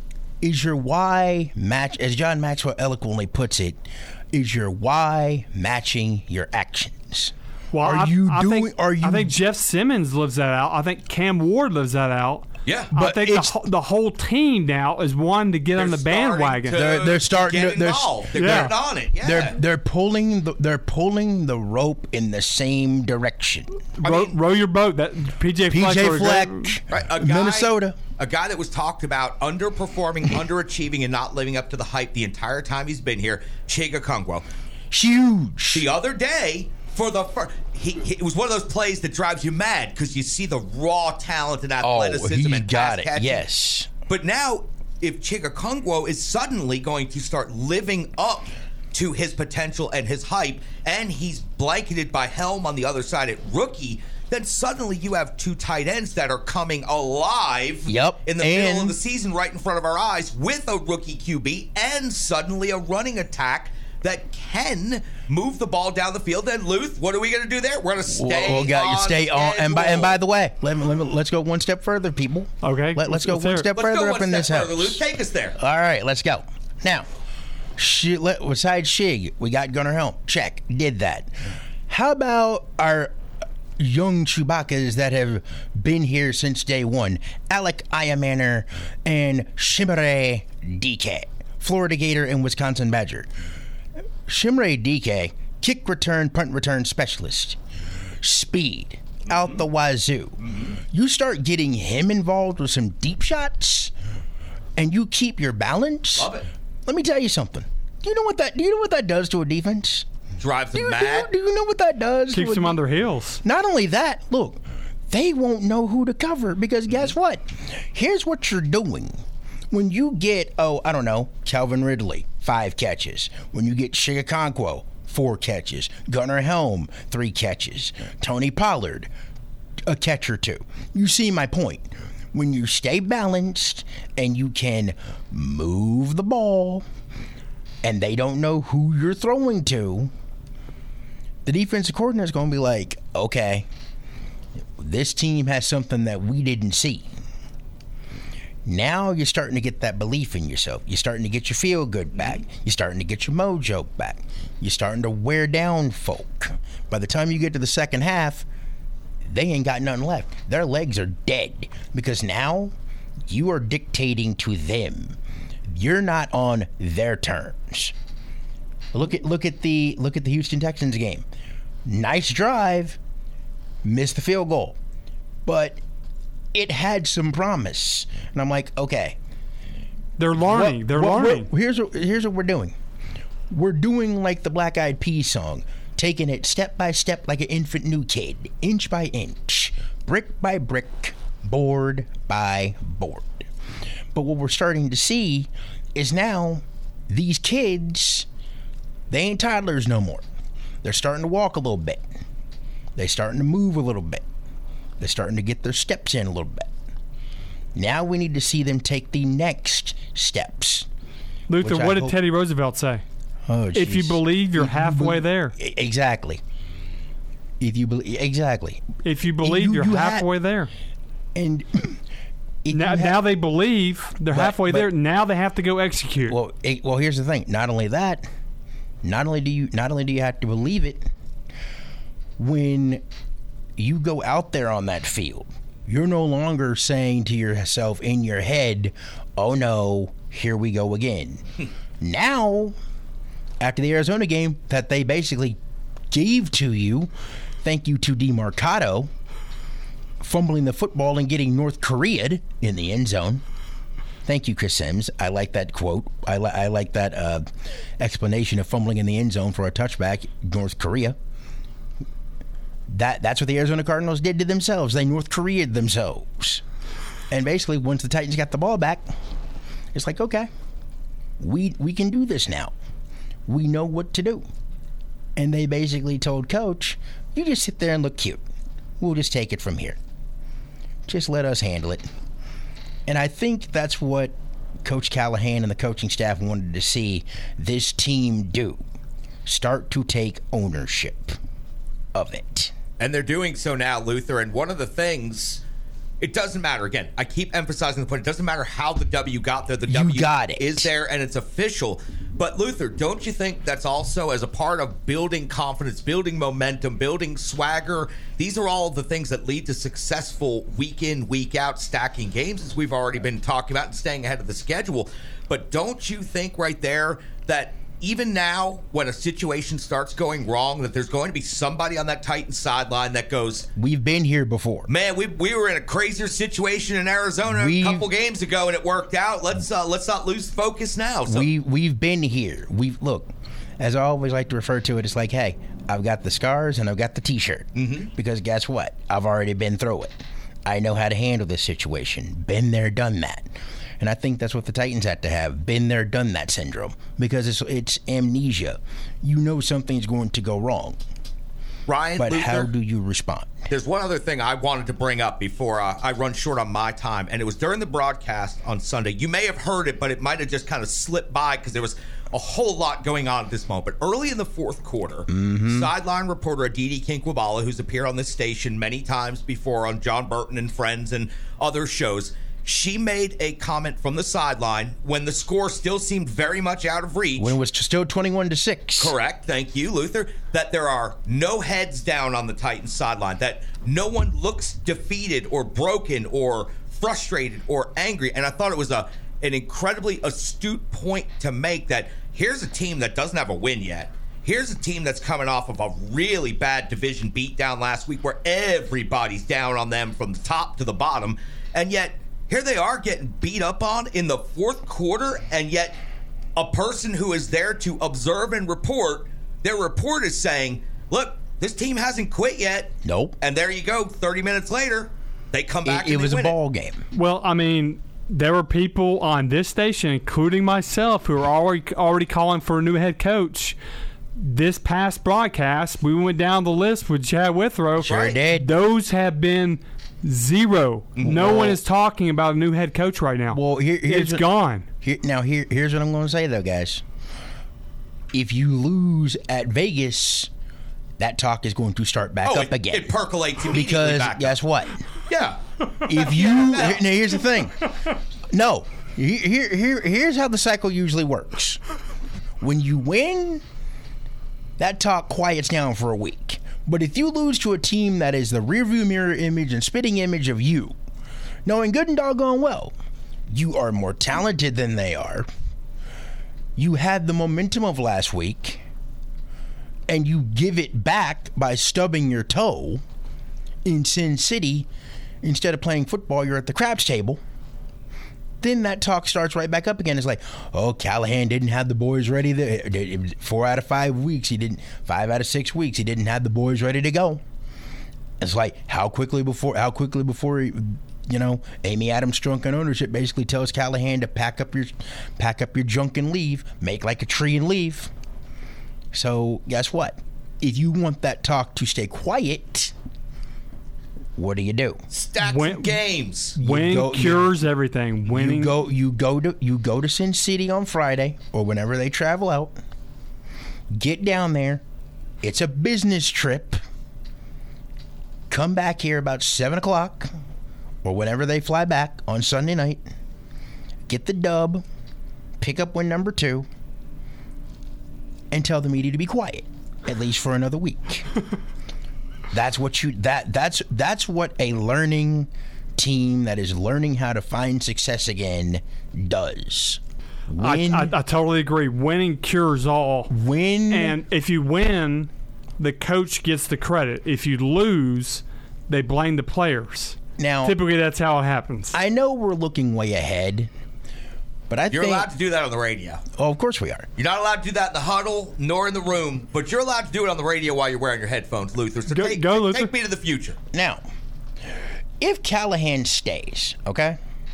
is your why match, as John Maxwell eloquently puts it, is your why matching your actions? Well, I think Jeff Simmons lives that out. I think Cam Ward lives that out. Yeah, but I think the whole team now is wanting to get on the bandwagon. They're starting to get involved. They're getting on it. Yeah. They're pulling the rope in the same direction. Row your boat. That PJ Fleck, right, Minnesota. A guy that was talked about underperforming, underachieving, and not living up to the hype the entire time he's been here, Chig Okonkwo. Huge. The other day, for the first, it was one of those plays that drives you mad because you see the raw talent and athleticism and got it. catching. Yes. But now, if Chig Okonkwo is suddenly going to start living up to his potential and his hype, and he's blanketed by Helm on the other side at rookie, then suddenly you have two tight ends that are coming alive in the middle of the season right in front of our eyes with a rookie QB and suddenly a running attack that can move the ball down the field. And Luth, what are we going to do there? We're going to stay on. And by the way, let's go one step further, people. Okay. Let's go one step further up in this house. Luth, take us there. All right, let's go. Now, besides Shig, we got Gunnar Helm. Check. Did that. How about our young Chewbacca's that have been here since day one? Alec Ayamaner and Shimere DK, Florida Gator and Wisconsin Badger. Shimere DK, kick return, punt return specialist. Speed, out the wazoo. You start getting him involved with some deep shots, and you keep your balance. Love it. Let me tell you something. Do you know what that does to a defense? Drives them mad. Do you know what that does? Keeps them on their heels. Not only that, look, they won't know who to cover because guess what? Here's what you're doing. When you get, Calvin Ridley, 5 catches. When you get Chig Okonkwo, 4 catches. Gunnar Helm, 3 catches. Tony Pollard, a catch or 2. You see my point. When you stay balanced and you can move the ball and they don't know who you're throwing to, the defensive coordinator is going to be like, okay, this team has something that we didn't see. Now you're starting to get that belief in yourself. You're starting to get your feel good back. You're starting to get your mojo back. You're starting to wear down folk. By the time you get to the second half, they ain't got nothing left. Their legs are dead because now you are dictating to them. You're not on their terms. Look at the Houston Texans game. Nice drive, missed the field goal, but it had some promise. And I'm like, okay, they're learning. Here's what we're doing. We're doing like the Black Eyed Peas song, taking it step by step like an infant new kid, inch by inch, brick by brick, board by board. But what we're starting to see is now these kids, they ain't toddlers no more. They're starting to walk a little bit. They're starting to move a little bit. They're starting to get their steps in a little bit. Now we need to see them take the next steps. Luther, what did Teddy Roosevelt say? Oh, if you believe, you're halfway there. Exactly. If you believe, exactly. If you believe, you're halfway there. And now they believe they're halfway there. Now they have to go execute. Well, here's the thing. Not only that, not only do you have to believe it. When you go out there on that field, you're no longer saying to yourself in your head, "Oh no, here we go again." Now, after the Arizona game that they basically gave to you, thank you to DeMarcado, fumbling the football and getting North Korea'd in the end zone. Thank you, Chris Sims. I like that quote. I like that explanation of fumbling in the end zone for a touchback, North Korea. That's what the Arizona Cardinals did to themselves. They North Korea'd themselves. And basically, once the Titans got the ball back, it's like, okay, we can do this now. We know what to do. And they basically told Coach, you just sit there and look cute. We'll just take it from here. Just let us handle it. And I think that's what Coach Callahan and the coaching staff wanted to see this team do. Start to take ownership of it. And they're doing so now, Luther. And one of the things, it doesn't matter. Again, I keep emphasizing the point. It doesn't matter how the W got there. The W is there, and it's official. But, Luther, don't you think that's also as a part of building confidence, building momentum, building swagger? These are all the things that lead to successful week in, week out stacking games, as we've already been talking about, and staying ahead of the schedule. But don't you think right there that even now, when a situation starts going wrong, that there's going to be somebody on that Titans sideline that goes, we've been here before. Man, we were in a crazier situation in Arizona a couple games ago, and it worked out. Let's not lose focus now. So. We've been here. Look, as I always like to refer to it, it's like, hey, I've got the scars and I've got the T-shirt. Mm-hmm. Because guess what? I've already been through it. I know how to handle this situation. Been there, done that. And I think that's what the Titans had to have. Been there, done that syndrome. Because it's amnesia. You know something's going to go wrong. Ryan, but Luther, how do you respond? There's one other thing I wanted to bring up before I run short on my time. And it was during the broadcast on Sunday. You may have heard it, but it might have just kind of slipped by because there was a whole lot going on at this moment. But early in the fourth quarter, sideline reporter Aditi Kinkwabala, who's appeared on this station many times before on John Burton and Friends and other shows, she made a comment from the sideline when the score still seemed very much out of reach. When it was still 21-6. Correct. Thank you, Luther. That there are no heads down on the Titans sideline. That no one looks defeated or broken or frustrated or angry. And I thought it was an incredibly astute point to make that here's a team that doesn't have a win yet. Here's a team that's coming off of a really bad division beatdown last week where everybody's down on them from the top to the bottom. And yet, here they are getting beat up on in the fourth quarter, and yet a person who is there to observe and report, their report is saying, look, this team hasn't quit yet. Nope. And there you go, 30 minutes later, they come back and it was they a win ball game. Well, I mean, there were people on this station, including myself, who were already calling for a new head coach. This past broadcast, we went down the list with Chad Withrow. Sure did. Those have been zero. No one is talking about a new head coach right now. Well, it's gone. Here's what I'm going to say, though, guys. If you lose at Vegas, that talk is going to start back up again. It percolates immediately because back guess up. what? Yeah. If you now here's the thing. No, here's how the cycle usually works. When you win, that talk quiets down for a week. But if you lose to a team that is the rearview mirror image and spitting image of you, knowing good and doggone well, you are more talented than they are. You had the momentum of last week, and you give it back by stubbing your toe in Sin City. Instead of playing football, you're at the craps table. Then that talk starts right back up again. It's like, oh, Callahan didn't have the boys ready. 4 out of 5 weeks, he didn't. 5 out of 6 weeks, he didn't have the boys ready to go. It's like how quickly before Amy Adams' drunken ownership basically tells Callahan to pack up your junk and leave, make like a tree and leave. So guess what? If you want that talk to stay quiet, what do? Stats and games. Win cures everything. Winning. You go to Sin City on Friday or whenever they travel out. Get down there. It's a business trip. Come back here about 7 o'clock or whenever they fly back on Sunday night. Get the dub. Pick up win number 2. And tell the media to be quiet, at least for another week. That's what a learning team that is learning how to find success again does. I totally agree. Winning cures all. And if you win, the coach gets the credit. If you lose, they blame the players. Now, typically that's how it happens. I know we're looking way ahead, but You're allowed to do that on the radio. Oh, of course we are. You're not allowed to do that in the huddle nor in the room, but you're allowed to do it on the radio while you're wearing your headphones, Luther. So Luther. Take me to the future. Now, if Callahan stays, okay,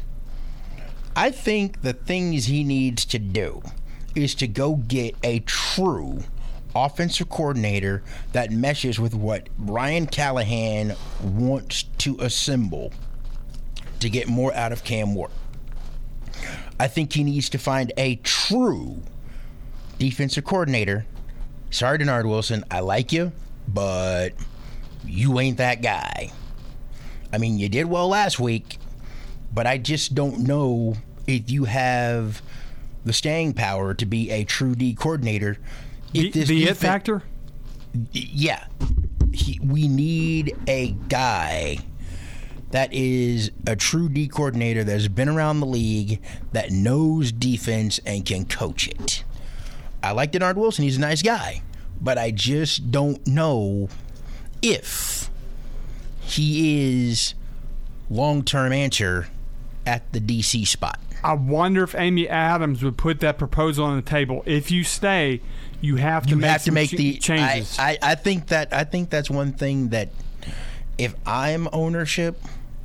I think the things he needs to do is to go get a true offensive coordinator that meshes with what Ryan Callahan wants to assemble to get more out of Cam Ward. I think he needs to find a true defensive coordinator. Sorry, Denard Wilson, I like you, but you ain't that guy. I mean, you did well last week, but I just don't know if you have the staying power to be a true D coordinator. The it factor? Yeah. We need a guy that is a true D coordinator that has been around the league, that knows defense and can coach it. I like Denard Wilson. He's a nice guy. But I just don't know if he is long-term answer at the DC spot. I wonder if Amy Adams would put that proposal on the table. If you stay, you have to make the changes. I think that's one thing that if I'm ownership,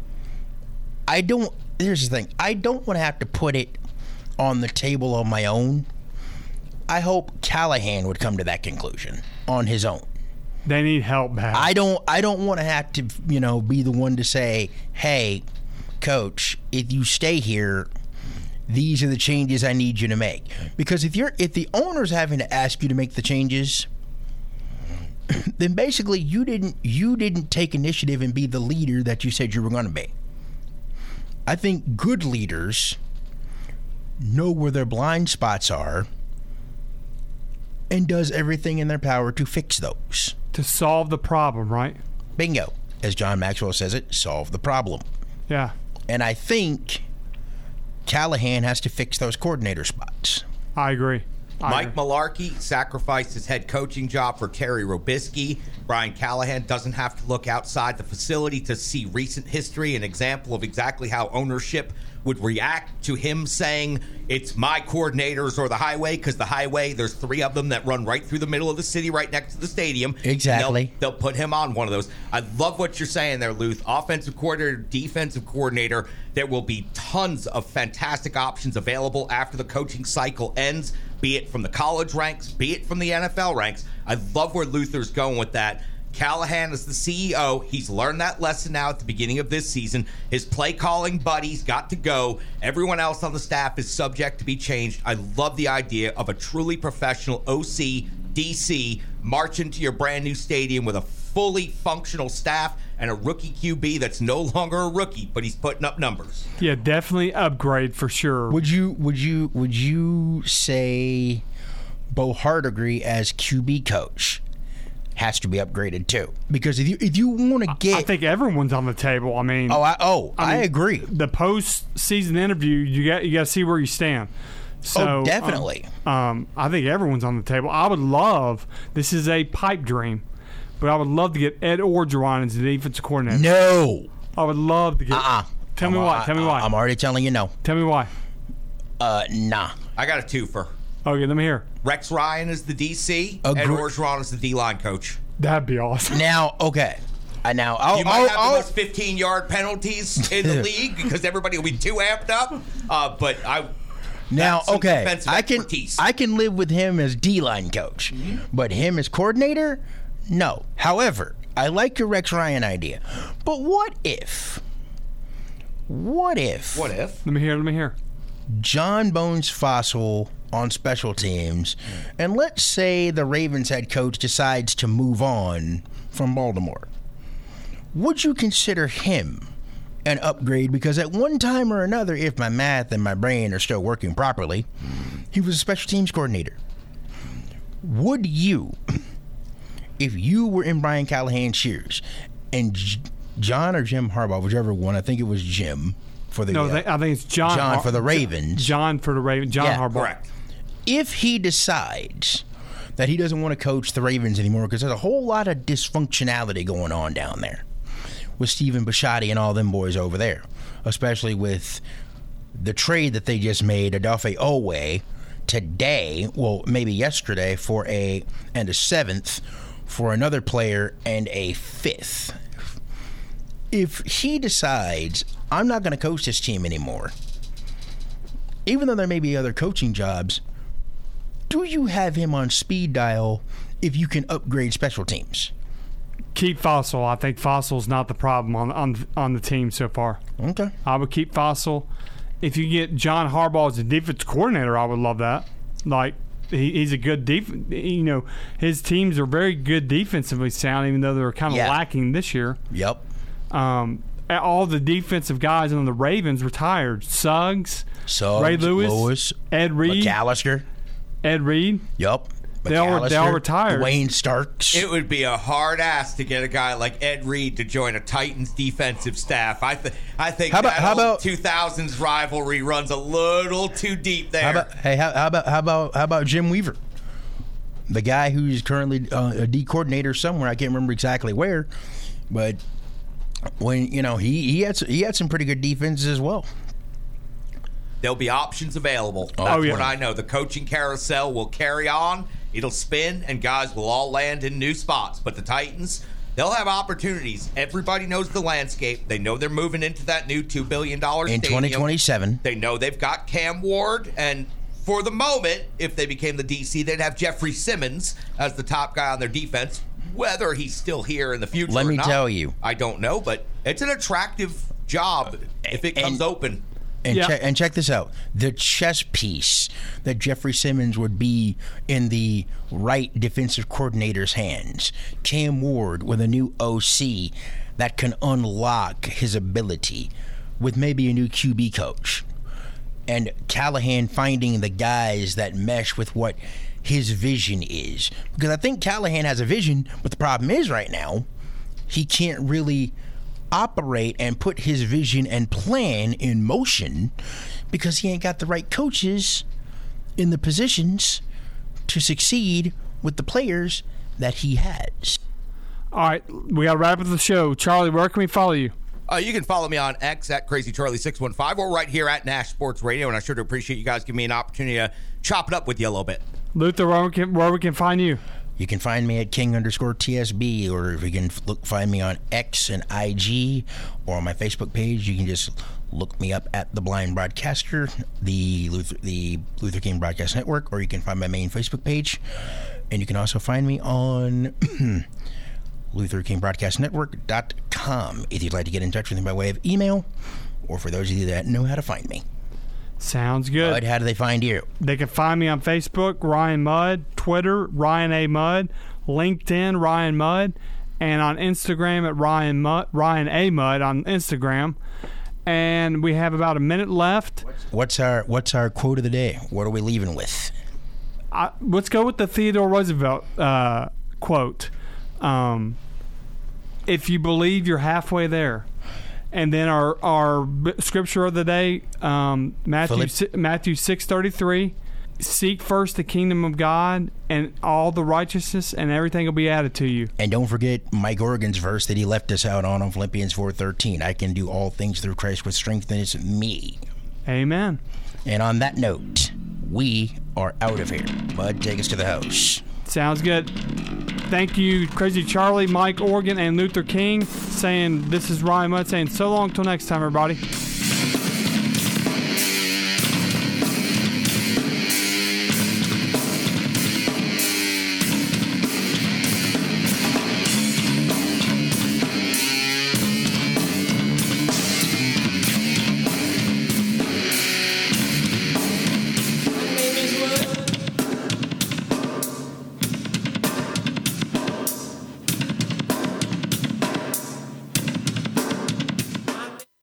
here's the thing. I don't want to have to put it on the table on my own. I hope Callahan would come to that conclusion on his own. They need help back. I don't want to have to, be the one to say, "Hey, coach, if you stay here, these are the changes I need you to make." Because if the owner's having to ask you to make the changes, then basically you didn't take initiative and be the leader that you said you were going to be. I think good leaders know where their blind spots are and does everything in their power to fix those. To solve the problem, right? Bingo. As John Maxwell says it, solve the problem. Yeah. And I think Callahan has to fix those coordinator spots. I agree. Mike Mularkey sacrificed his head coaching job for Terry Robisky. Brian Callahan doesn't have to look outside the facility to see recent history, an example of exactly how ownership would react to him saying it's my coordinators or the highway, because the highway, there's 3 of them that run right through the middle of the city right next to the stadium. Exactly. They'll put him on one of those. I love what you're saying there, Luth. Offensive coordinator, defensive coordinator. There will be tons of fantastic options available after the coaching cycle ends, be it from the college ranks, be it from the NFL ranks. I love where Luther's going with that. Callahan is the CEO. He's learned that lesson now at the beginning of this season. His play calling buddies got to go. Everyone else on the staff is subject to be changed. I love the idea of a truly professional OC, DC, march into your brand new stadium with a fully functional staff and a rookie QB that's no longer a rookie, but he's putting up numbers. Yeah, definitely upgrade for sure. Would you say Bo Hardegree as QB coach has to be upgraded too? Because if you want to get, I think everyone's on the table. I mean, I agree. The post-season interview, you got to see where you stand. So definitely. I think everyone's on the table. I would love, this is a pipe dream, but I would love to get Ed Orgeron as the defensive coordinator. No, I would love to get. Tell me why. I'm already telling you no. Tell me why. Nah. I got a twofer. Okay, let me hear. Rex Ryan is the DC. Ed Orgeron is the D-line coach. That'd be awesome. Now, okay. You might have the most 15-yard penalties in the league because everybody will be too amped up. But I can live with him as D-line coach, but him as coordinator, no. However, I like your Rex Ryan idea. But what if? What if? Let me hear. John Bones Fossil on special teams, and let's say the Ravens head coach decides to move on from Baltimore. Would you consider him an upgrade? Because at one time or another, if my math and my brain are still working properly, he was a special teams coordinator. Would you, if you were in Brian Callahan's shoes, and John or Jim Harbaugh, whichever one, I think it was Jim for the I think it's John. John for the Ravens. John for the Ravens. John Harbaugh. Correct. If he decides that he doesn't want to coach the Ravens anymore because there's a whole lot of dysfunctionality going on down there with Stephen Bisciotti and all them boys over there, especially with the trade that they just made, Odafe Oweh, today, well, maybe yesterday, for a 7th for another player and a 5th. If he decides, I'm not going to coach this team anymore, even though there may be other coaching jobs, do you have him on speed dial if you can upgrade special teams? Keep Fossil. I think Fossil's not the problem on the team so far. Okay. I would keep Fossil. If you get John Harbaugh as a defense coordinator, I would love that. Like, he's a good his teams are very good defensively sound, even though they're kind of lacking this year. Yep. All the defensive guys on the Ravens retired. Suggs, Ray Lewis, Ed Reed, McAllister. Ed Reed. Yep. They all retired. Dwayne Starks. It would be a hard ass to get a guy like Ed Reed to join a Titans defensive staff. I think how about 2000s rivalry runs a little too deep there. How about Jim Weaver, the guy who's currently a D coordinator somewhere? I can't remember exactly where, but when he had some pretty good defenses as well. There'll be options available. That's what I know. The coaching carousel will carry on. It'll spin, and guys will all land in new spots. But the Titans, they'll have opportunities. Everybody knows the landscape. They know they're moving into that new $2 billion stadium. In 2027. They know they've got Cam Ward. And for the moment, if they became the DC, they'd have Jeffrey Simmons as the top guy on their defense. Whether he's still here in the future Let or me not, tell you. I don't know. But it's an attractive job if it comes open. And check this out. The chess piece that Jeffrey Simmons would be in the right defensive coordinator's hands. Cam Ward with a new OC that can unlock his ability with maybe a new QB coach. And Callahan finding the guys that mesh with what his vision is. Because I think Callahan has a vision, but the problem is right now, he can't really operate and put his vision and plan in motion because he ain't got the right coaches in the positions to succeed with the players that he has. All right, we got to wrap up the show. Charlie, where can we follow you? You can follow me on X at CrazyCharlie615 or right here at Nash Sports Radio, and I sure do appreciate you guys giving me an opportunity to chop it up with you a little bit. Luther, where we can find you? You can find me at King_TSB, or if you can find me on X and IG or on my Facebook page, you can just look me up at The Blind Broadcaster, the Luther King Broadcast Network, or you can find my main Facebook page. And you can also find me on LutherKingBroadcastNetwork.com if you'd like to get in touch with me by way of email, or for those of you that know how to find me. Sounds good. Bud, how do they find you? They can find me on Facebook, Ryan Mudd, Twitter, Ryan A. Mudd, LinkedIn, Ryan Mudd, and on Instagram at Ryan A. Mudd on Instagram. And we have about a minute left. What's our quote of the day? What are we leaving with? Let's go with the Theodore Roosevelt quote. If you believe, you're halfway there. And then our scripture of the day, Matthew 6:33, seek first the kingdom of God and all the righteousness, and everything will be added to you. And don't forget Mike Oregon's verse that he left us out on Philippians 4:13. I can do all things through Christ which strengthens me. Amen. And on that note, we are out of here. Bud, take us to the house. Sounds good. Thank you, Crazy Charlie, Mike Oregon, and Luther King. This is Ryan Mudd saying so long till next time, everybody.